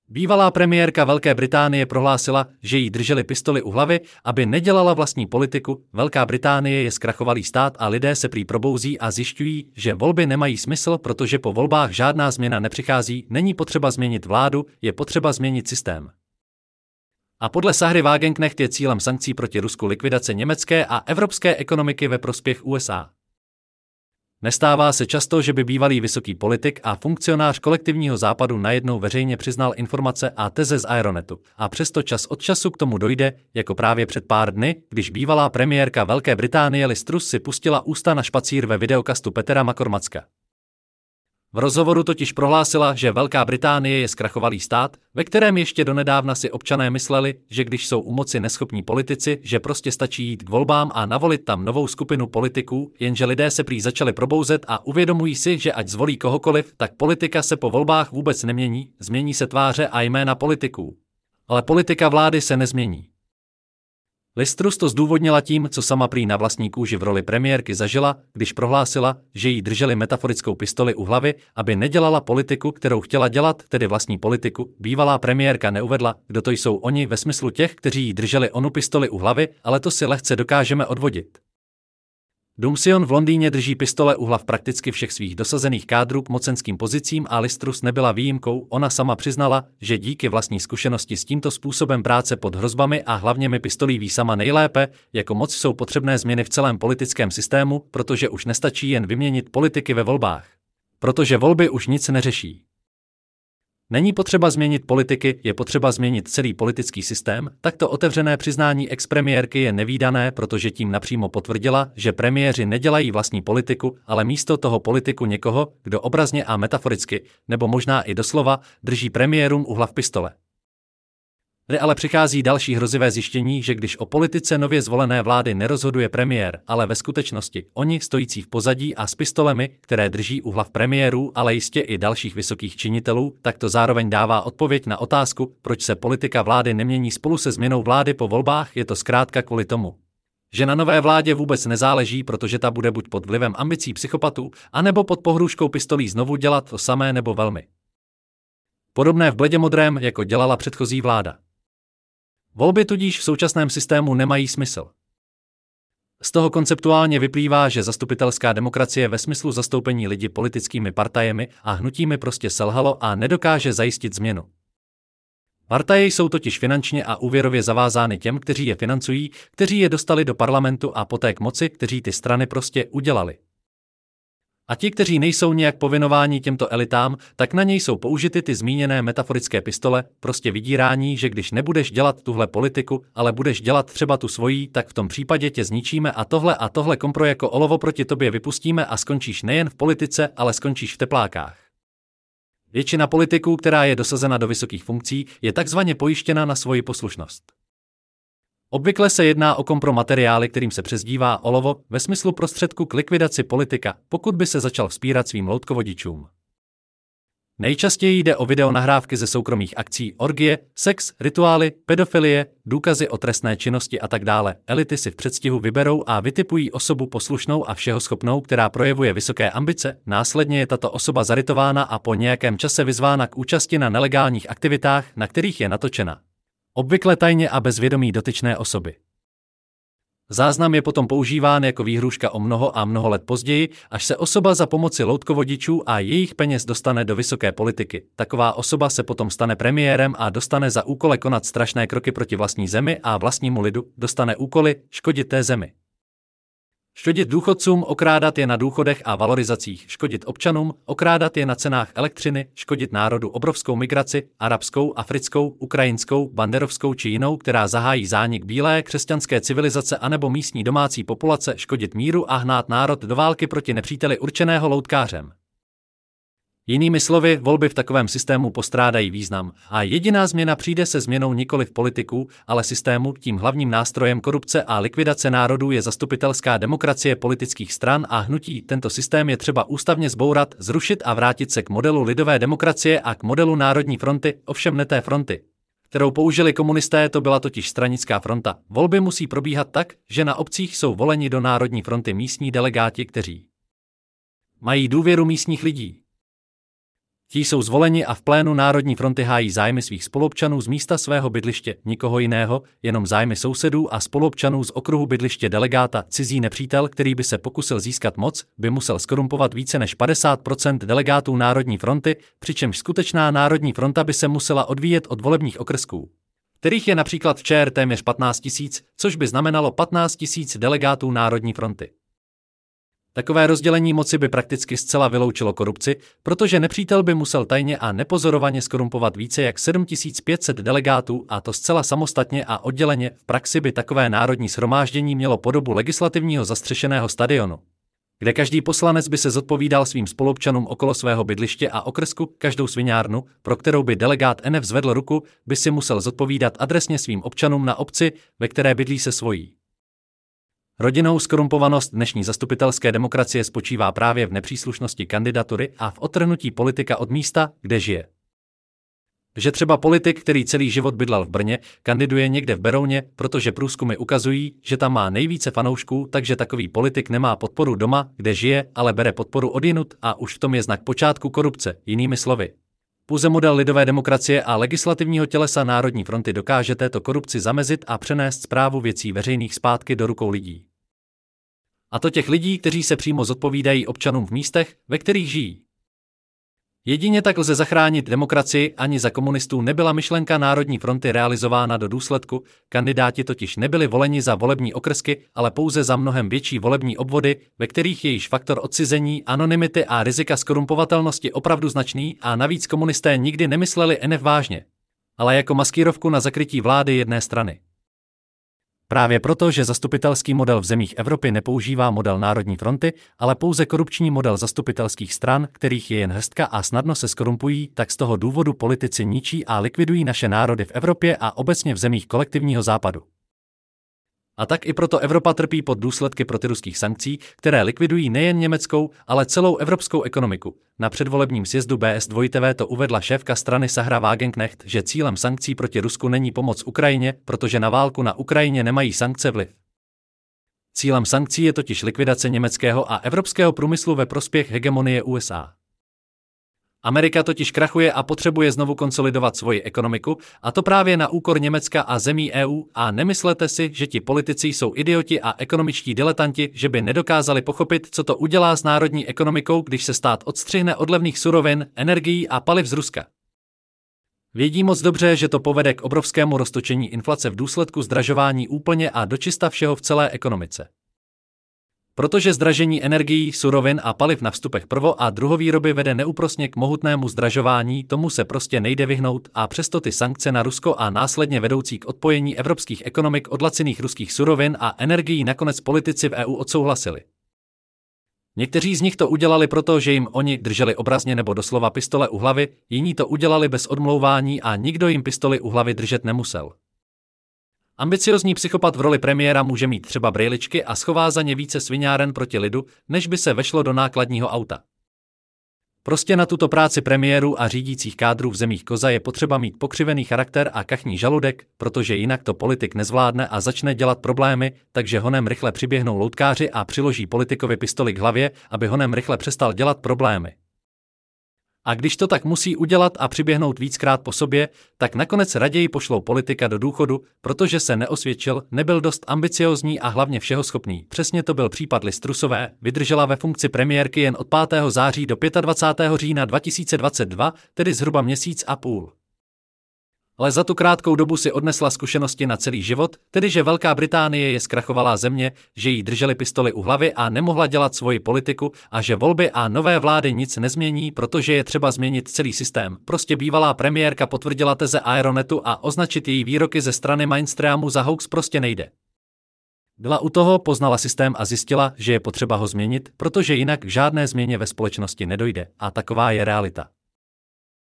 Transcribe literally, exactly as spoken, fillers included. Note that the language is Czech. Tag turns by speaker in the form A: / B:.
A: Bývalá premiérka Velké Británie prohlásila, že jí drželi pistoli u hlavy, aby nedělala vlastní politiku. Velká Británie je zkrachovalý stát a lidé se prý probouzí a zjišťují, že volby nemají smysl, protože po volbách žádná změna nepřichází, není potřeba změnit vládu, je potřeba změnit systém. A podle Sahry Wagenknecht je cílem sankcí proti Rusku likvidace německé a evropské ekonomiky ve prospěch U S A. Nestává se často, že by bývalý vysoký politik a funkcionář kolektivního západu najednou veřejně přiznal informace a teze z Aeronetu, a přesto čas od času k tomu dojde, jako právě před pár dny, když bývalá premiérka Velké Británie Liz Truss si pustila ústa na špacír ve videokastu Petera McCormacka. V rozhovoru totiž prohlásila, že Velká Británie je zkrachovalý stát, ve kterém ještě donedávna si občané mysleli, že když jsou u moci neschopní politici, že prostě stačí jít k volbám a navolit tam novou skupinu politiků, jenže lidé se prý začali probouzet a uvědomují si, že ať zvolí kohokoliv, tak politika se po volbách vůbec nemění, změní se tváře a jména politiků. Ale politika vlády se nezmění. Liz Truss to zdůvodnila tím, co sama prý na vlastní kůži v roli premiérky zažila, když prohlásila, že jí drželi metaforickou pistoli u hlavy, aby nedělala politiku, kterou chtěla dělat, tedy vlastní politiku. Bývalá premiérka neuvedla, kdo to jsou oni ve smyslu těch, kteří jí drželi onu pistoli u hlavy, ale to si lehce dokážeme odvodit. Dumsion v Londýně drží pistole u hlav prakticky všech svých dosazených kádrů k mocenským pozicím a Liz Truss nebyla výjimkou, ona sama přiznala, že díky vlastní zkušenosti s tímto způsobem práce pod hrozbami a hlavněmi pistolí ví sama nejlépe, jako moc jsou potřebné změny v celém politickém systému, protože už nestačí jen vyměnit politiky ve volbách. Protože volby už nic neřeší. Není potřeba změnit politiky, je potřeba změnit celý politický systém. Takto otevřené přiznání ex-premiérky je nevídané, protože tím napřímo potvrdila, že premiéři nedělají vlastní politiku, ale místo toho politiku někoho, kdo obrazně a metaforicky, nebo možná i doslova, drží premiérům u hlav pistole. Kdy ale přichází další hrozivé zjištění, že když o politice nově zvolené vlády nerozhoduje premiér, ale ve skutečnosti oni stojící v pozadí a s pistolemi, které drží u hlav premiérů, ale jistě i dalších vysokých činitelů, tak to zároveň dává odpověď na otázku, proč se politika vlády nemění spolu se změnou vlády po volbách, je to zkrátka kvůli tomu, že na nové vládě vůbec nezáleží, protože ta bude buď pod vlivem ambicí psychopatů, anebo pod pohrůžkou pistolí znovu dělat to samé nebo velmi podobné v bledě modrém, jako dělala předchozí vláda. Volby tudíž v současném systému nemají smysl. Z toho konceptuálně vyplývá, že zastupitelská demokracie ve smyslu zastoupení lidi politickými partajemi a hnutími prostě selhalo a nedokáže zajistit změnu. Partaje jsou totiž finančně a úvěrově zavázány těm, kteří je financují, kteří je dostali do parlamentu a poté k moci, kteří ty strany prostě udělali. A ti, kteří nejsou nějak povinováni těmto elitám, tak na něj jsou použity ty zmíněné metaforické pistole, prostě vydírání, že když nebudeš dělat tuhle politiku, ale budeš dělat třeba tu svojí, tak v tom případě tě zničíme a tohle a tohle kompro jako olovo proti tobě vypustíme a skončíš nejen v politice, ale skončíš v teplákách. Většina politiků, která je dosazena do vysokých funkcí, je takzvaně pojištěna na svoji poslušnost. Obvykle se jedná o kompromateriály, kterým se přezdívá olovo, ve smyslu prostředku k likvidaci politika, pokud by se začal vzpírat svým loutkovodičům. Nejčastěji jde o videonahrávky ze soukromých akcí, orgie, sex, rituály, pedofilie, důkazy o trestné činnosti a tak dále. Elity si v předstihu vyberou a vytipují osobu poslušnou a všehoschopnou, která projevuje vysoké ambice, následně je tato osoba zarytována a po nějakém čase vyzvána k účasti na nelegálních aktivitách, na kterých je natočena. Obvykle tajně a bez vědomí dotyčné osoby. Záznam je potom používán jako výhrůžka o mnoho a mnoho let později, až se osoba za pomoci loutkovodičů a jejich peněz dostane do vysoké politiky. Taková osoba se potom stane premiérem a dostane za úkol konat strašné kroky proti vlastní zemi a vlastnímu lidu, dostane úkoly škodit té zemi. Škodit důchodcům, okrádat je na důchodech a valorizacích, škodit občanům, okrádat je na cenách elektřiny, škodit národu obrovskou migraci, arabskou, africkou, ukrajinskou, banderovskou či jinou, která zahájí zánik bílé křesťanské civilizace anebo místní domácí populace, škodit míru a hnát národ do války proti nepříteli určeného loutkářem. Jinými slovy, volby v takovém systému postrádají význam a jediná změna přijde se změnou nikoli v politiků, ale systému. Tím hlavním nástrojem korupce a likvidace národů je zastupitelská demokracie politických stran a hnutí. Tento systém je třeba ústavně zbourat, zrušit a vrátit se k modelu lidové demokracie a k modelu Národní fronty, ovšem ne té fronty, kterou použili komunisté, to byla totiž stranická fronta. Volby musí probíhat tak, že na obcích jsou voleni do Národní fronty místní delegáti, kteří mají důvěru místních lidí. Ti jsou zvoleni a v plénu Národní fronty hájí zájmy svých spoluobčanů z místa svého bydliště, nikoho jiného, jenom zájmy sousedů a spoluobčanů z okruhu bydliště delegáta. Cizí nepřítel, který by se pokusil získat moc, by musel skorumpovat více než padesát procent delegátů Národní fronty, přičemž skutečná Národní fronta by se musela odvíjet od volebních okrsků, kterých je například v ČR téměř patnáct tisíc, což by znamenalo patnáct tisíc delegátů Národní fronty. Takové rozdělení moci by prakticky zcela vyloučilo korupci, protože nepřítel by musel tajně a nepozorovaně skorumpovat více jak sedm tisíc pět set delegátů, a to zcela samostatně a odděleně. V praxi by takové národní shromáždění mělo podobu legislativního zastřešeného stadionu, kde každý poslanec by se zodpovídal svým spoluobčanům okolo svého bydliště a okrsku. Každou sviňárnu, pro kterou by delegát N F zvedl ruku, by si musel zodpovídat adresně svým občanům na obci, ve které bydlí se svojí rodinou. Skorumpovanost dnešní zastupitelské demokracie spočívá právě v nepříslušnosti kandidatury a v odtrhnutí politika od místa, kde žije. Že třeba politik, který celý život bydlel v Brně, kandiduje někde v Berouně, protože průzkumy ukazují, že tam má nejvíce fanoušků, takže takový politik nemá podporu doma, kde žije, ale bere podporu odjinud, a už v tom je znak počátku korupce. Jinými slovy, pouze model lidové demokracie a legislativního tělesa Národní fronty dokáže této korupci zamezit a přenést správu věcí veřejných zpátky do rukou lidí. A to těch lidí, kteří se přímo zodpovídají občanům v místech, ve kterých žijí. Jedině tak lze zachránit demokracii. Ani za komunistů nebyla myšlenka Národní fronty realizována do důsledku, kandidáti totiž nebyli voleni za volební okrsky, ale pouze za mnohem větší volební obvody, ve kterých je již faktor odcizení, anonymity a rizika skorumpovatelnosti opravdu značný, a navíc komunisté nikdy nemysleli N F vážně, ale jako maskírovku na zakrytí vlády jedné strany. Právě proto, že zastupitelský model v zemích Evropy nepoužívá model Národní fronty, ale pouze korupční model zastupitelských stran, kterých je jen hrstka a snadno se skorumpují, tak z toho důvodu politici ničí a likvidují naše národy v Evropě a obecně v zemích kolektivního západu. A tak i proto Evropa trpí pod důsledky protiruských sankcí, které likvidují nejen německou, ale celou evropskou ekonomiku. Na předvolebním sjezdu B S dva T V to uvedla šéfka strany Sahra Wagenknecht, že cílem sankcí proti Rusku není pomoc Ukrajině, protože na válku na Ukrajině nemají sankce vliv. Cílem sankcí je totiž likvidace německého a evropského průmyslu ve prospěch hegemonie U S A. Amerika totiž krachuje a potřebuje znovu konsolidovat svoji ekonomiku, a to právě na úkor Německa a zemí E U, a nemyslete si, že ti politici jsou idioti a ekonomičtí diletanti, že by nedokázali pochopit, co to udělá s národní ekonomikou, když se stát odstřihne od levných surovin, energií a paliv z Ruska. Vědí moc dobře, že to povede k obrovskému roztočení inflace v důsledku zdražování úplně a dočista všeho v celé ekonomice. Protože zdražení energií, surovin a paliv na vstupech prvo- a druhovýroby vede neúprosně k mohutnému zdražování, tomu se prostě nejde vyhnout, a přesto ty sankce na Rusko a následně vedoucí k odpojení evropských ekonomik od laciných ruských surovin a energií nakonec politici v E U odsouhlasili. Někteří z nich to udělali proto, že jim oni drželi obrazně nebo doslova pistole u hlavy, jiní to udělali bez odmlouvání a nikdo jim pistoli u hlavy držet nemusel. Ambiciozní psychopat v roli premiéra může mít třeba brejličky a schová za ně více sviňáren proti lidu, než by se vešlo do nákladního auta. Prostě na tuto práci premiérů a řídících kádrů v zemích koza je potřeba mít pokřivený charakter a kachní žaludek, protože jinak to politik nezvládne a začne dělat problémy, takže honem rychle přiběhnou loutkáři a přiloží politikovi pistoli k hlavě, aby honem rychle přestal dělat problémy. A když to tak musí udělat a přiběhnout víckrát po sobě, tak nakonec raději pošlou politika do důchodu, protože se neosvědčil, nebyl dost ambiciózní a hlavně všeho schopný. Přesně to byl případ Liz Trussové, vydržela ve funkci premiérky jen od pátého září do dvacátého pátého října dva tisíce dvacet dva, tedy zhruba měsíc a půl. Ale za tu krátkou dobu si odnesla zkušenosti na celý život, tedy že Velká Británie je zkrachovalá země, že jí drželi pistoli u hlavy a nemohla dělat svoji politiku a že volby a nové vlády nic nezmění, protože je třeba změnit celý systém. Prostě bývalá premiérka potvrdila teze Aeronetu a označit její výroky ze strany mainstreamu za hoax prostě nejde. Byla u toho, poznala systém a zjistila, že je potřeba ho změnit, protože jinak k žádné změně ve společnosti nedojde, a taková je realita.